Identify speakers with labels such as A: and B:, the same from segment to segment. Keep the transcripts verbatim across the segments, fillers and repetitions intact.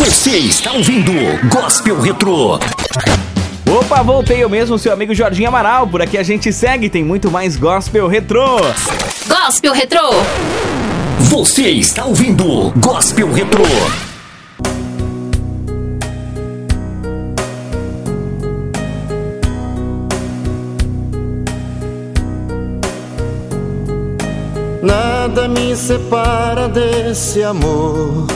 A: Você está ouvindo Gospel Retrô.
B: Opa, voltei eu mesmo, seu amigo Jorginho Amaral. Por aqui a gente segue, tem muito mais Gospel Retrô.
C: Gospel Retrô.
A: Você está ouvindo Gospel Retrô.
D: Nada me separa desse amor,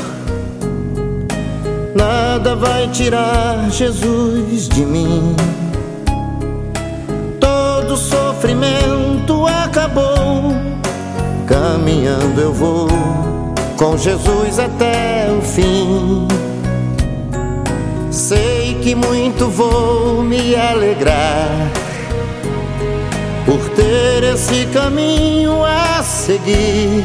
D: nada vai tirar Jesus de mim. Todo sofrimento acabou, caminhando eu vou com Jesus até o fim. Sei que muito vou me alegrar por ter esse caminho a seguir.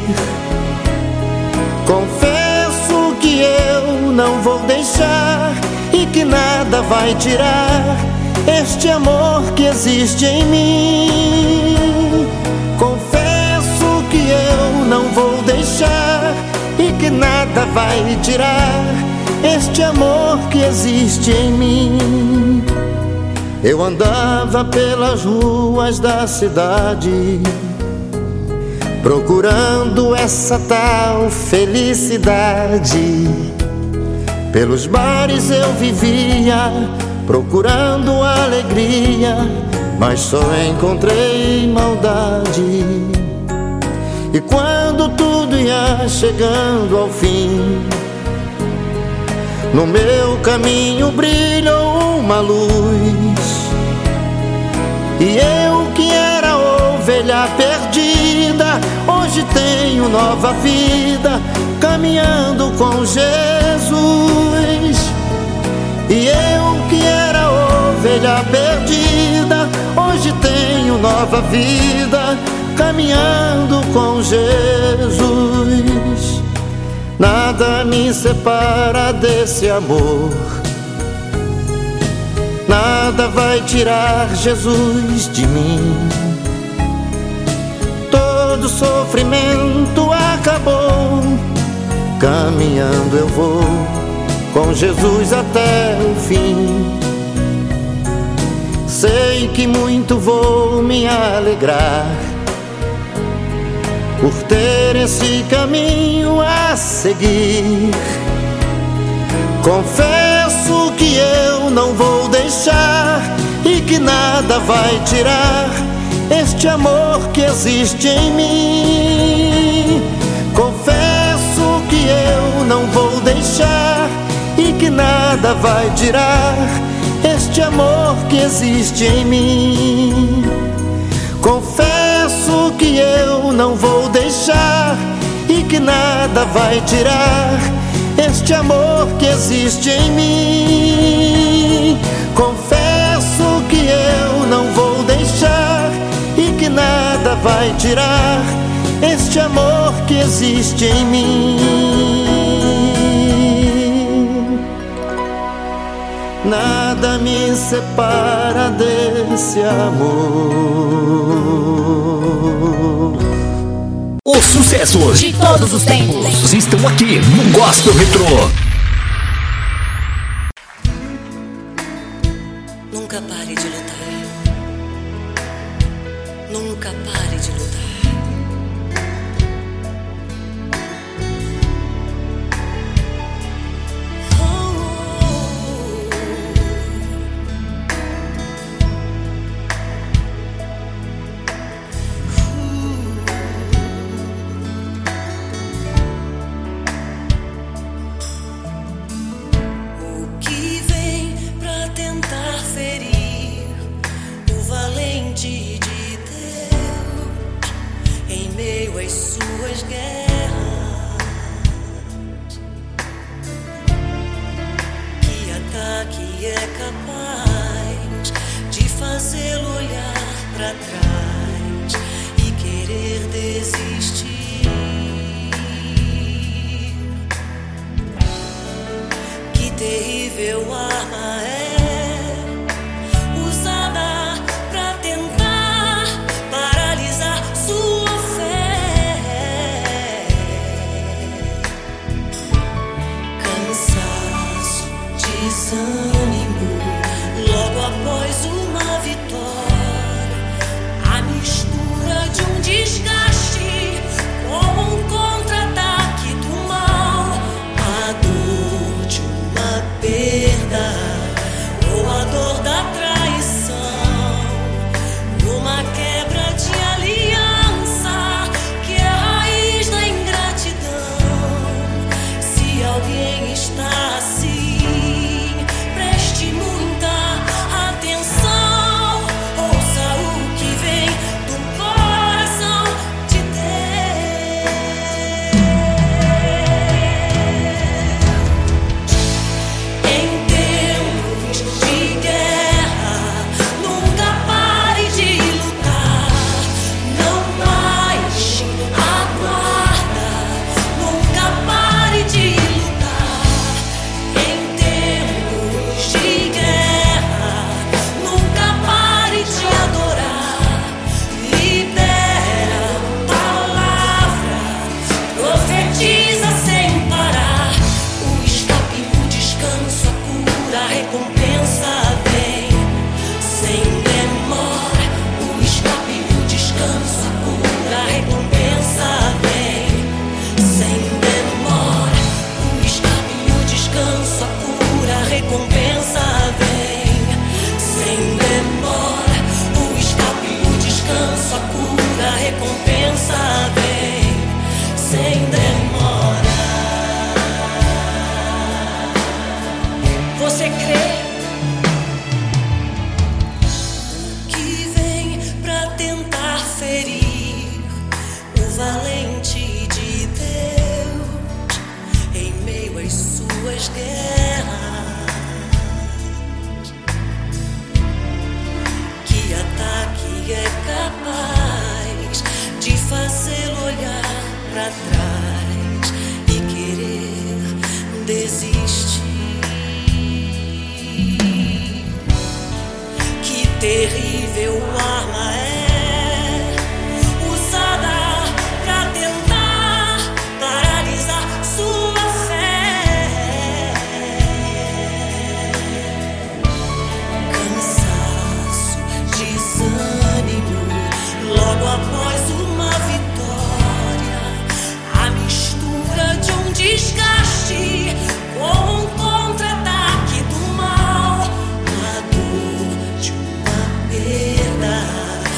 D: Confesso que eu não vou deixar e que nada vai tirar este amor que existe em mim. Confesso que eu não vou deixar e que nada vai tirar este amor que existe em mim. Eu andava pelas ruas da cidade, procurando essa tal felicidade. Pelos bares eu vivia, procurando alegria, mas só encontrei maldade. E quando tudo ia chegando ao fim, no meu caminho brilhou uma luz. E eu que era ovelha perdida, hoje tenho nova vida, caminhando com Jesus. E eu que era ovelha perdida, hoje tenho nova vida, caminhando com Jesus. Nada me separa desse amor, nada vai tirar Jesus de mim. Todo sofrimento acabou, caminhando eu vou com Jesus até o fim. Sei que muito vou me alegrar por ter esse caminho a seguir. Confesso que eu não vou deixar e que nada vai tirar este amor que existe em mim. Confesso que eu não vou deixar e que nada vai tirar este amor que existe em mim. Confesso que eu não vou deixar e que nada vai tirar este amor que existe em mim. Confesso que eu não vou deixar e que nada vai tirar este amor que existe em mim. Nada me separa desse amor.
A: Os sucessos
C: de todos os tempos
A: estão aqui no Gospel Retrô.
E: Nunca pare de lutar. Nunca pare de lutar. desânimo logo após uma vitória, a mistura de um desgaste com um contra-ataque do mal, a dor de uma perda ou a dor da traição, uma quebra de aliança que é a raiz da ingratidão. Se alguém está assim, preste muita atenção, ouça o que vem do coração de Deus. Em tempos de guerra, nunca pare de lutar, não mais aguarda, nunca pare de lutar. Em tempos de guerra, nunca pare de adorar, libera a palavra, profetiza sem parar. O escape, o descanso, a cura, a recompensa vem sem demora. O escape, o descanso, a cura, a recompensa vem sem demora. O escape, o descanso, a cura, a recompensa vem sem demora. O escape, o descanso, a cura, a recompensa vem sem demora. Você crê? Que vem pra tentar ferir o valente de Deus em meio às suas guerras. Que ataque é capaz de fazê-lo olhar pra trás e querer desistir? Que terrível arma é usada pra tentar paralisar sua fé. Cansaço, desânimo logo após uma vitória, a mistura de um desgaste com um contra-ataque do mal, a dor de uma perda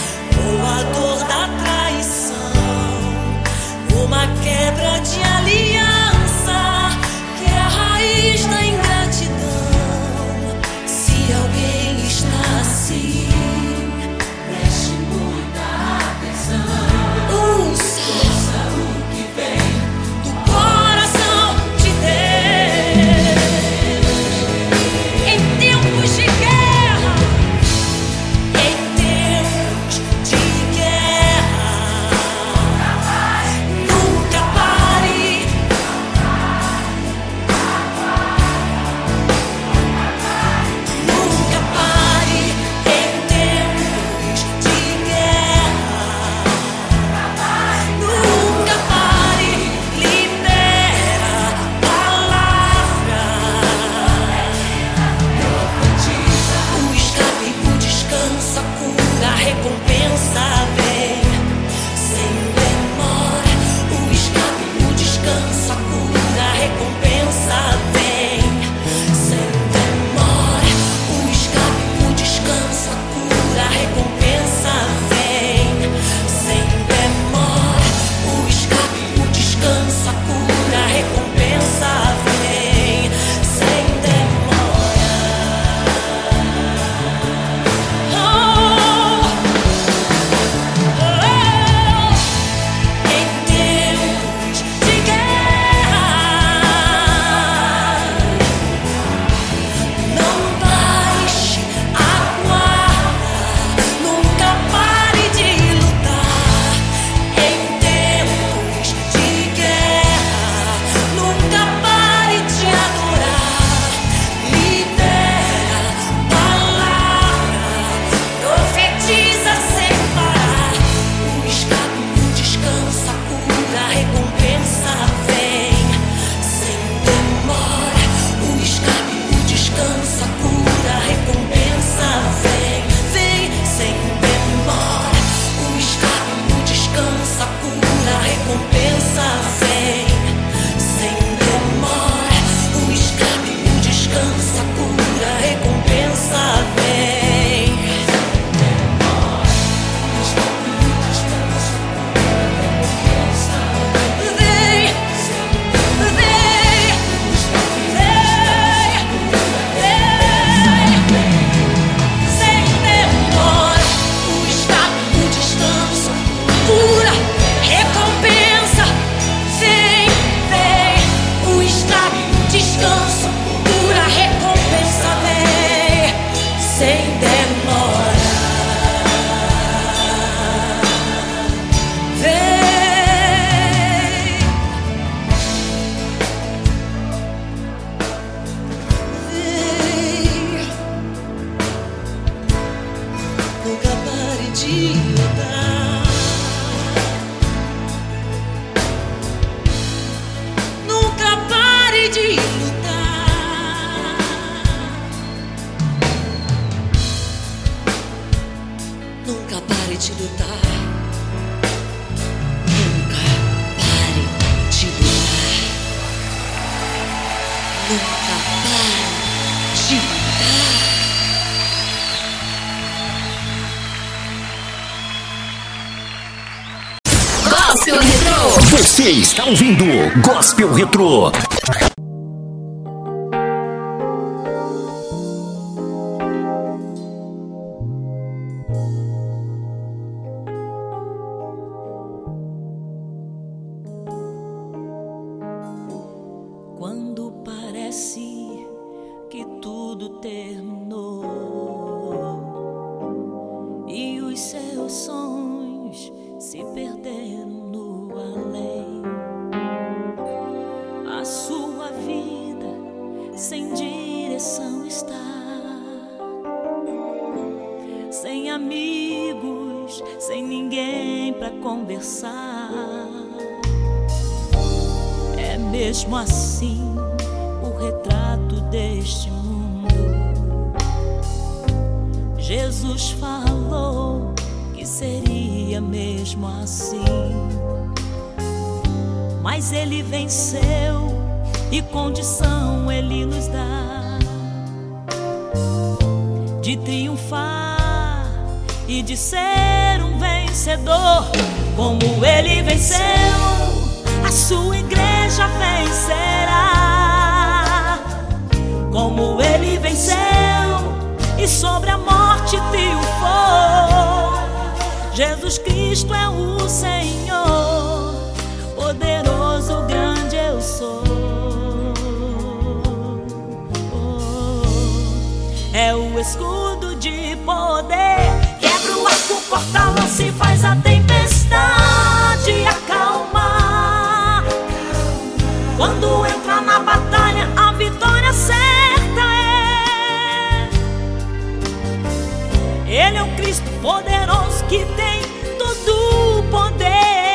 E: descanso, pura recompensa vem sem demora. Vem, vem, nunca pare de lutar. Nunca pare de lutar. Nunca pare de lutar. Nunca pare de lutar. Nunca pare de lutar.
C: Gospel Retrô.
A: Você está ouvindo Gospel Retrô.
E: Quando parece que tudo terminou e os seus sonhos se perderam no além, a sua vida sem direção está, sem amigos, sem ninguém pra conversar. É mesmo assim o retrato deste mundo. Jesus falou que seria mesmo assim, mas Ele venceu e condição Ele nos dá de triunfar e de ser um vencedor. Como Ele venceu, a sua igreja vencerá. Como Ele venceu e sobre a morte triunfou. Jesus Cristo é o Senhor, poderoso, grande eu sou. É o escudo de poder, quebra o arco, corta a lança e faz a tempestade acalmar. Quando entra na batalha, a vitória certa é. Ele é o Cristo poderoso que tem todo o poder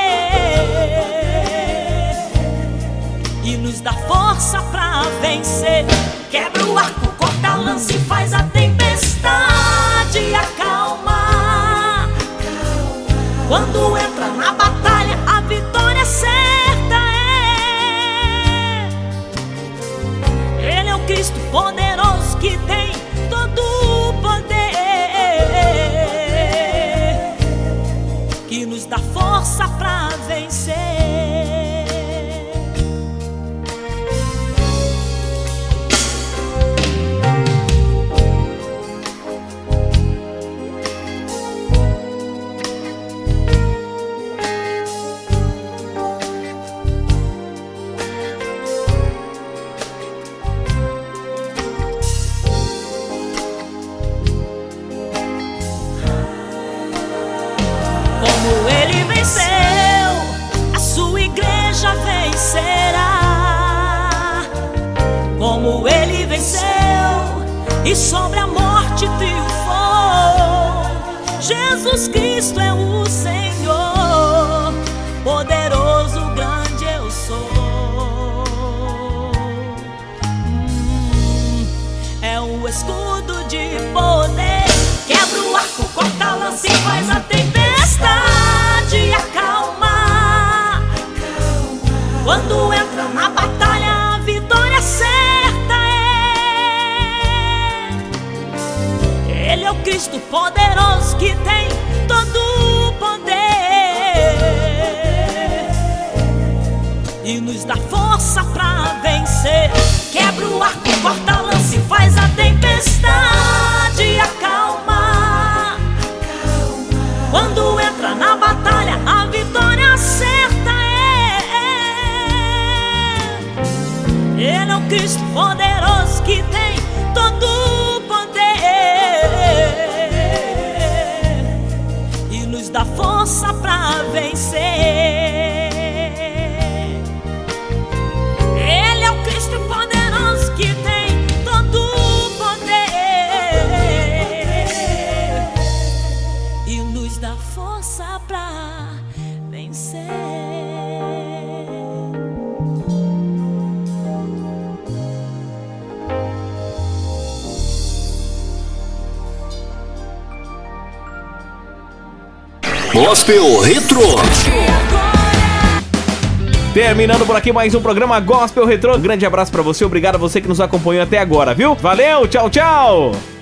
E: e nos dá força pra vencer. Quebra o arco, corta a lança e faz a tempestade acalmar. Quando entra na batalha, a vitória certa é. Ele é o Cristo poderoso que tem todo o poder que nos dá força pra vencer. Como Ele venceu, a sua igreja vencerá. Como Ele venceu e sobre a morte triunfou. Jesus Cristo é o Senhor, poderoso, grande eu sou. Hum, é o escudo de poder, quebra o arco, corta a lança e faz a tempestade acalmar. Quando entra na batalha, a vitória certa é. Ele é o Cristo poderoso que tem todo o poder e nos dá força pra vencer. Quebra o arco, corta a lança e faz a tempestade acalmar. Quando entra na batalha, a vitória certa é. Ele é o Cristo poderoso que tem todo o poder e nos dá força pra vencer. Ele é o Cristo poderoso que tem todo o poder e nos dá força pra vencer.
A: Gospel Retro.
B: Terminando por aqui mais um programa Gospel Retro. Grande abraço pra você, obrigado a você que nos acompanhou até agora, viu? Valeu, tchau, tchau!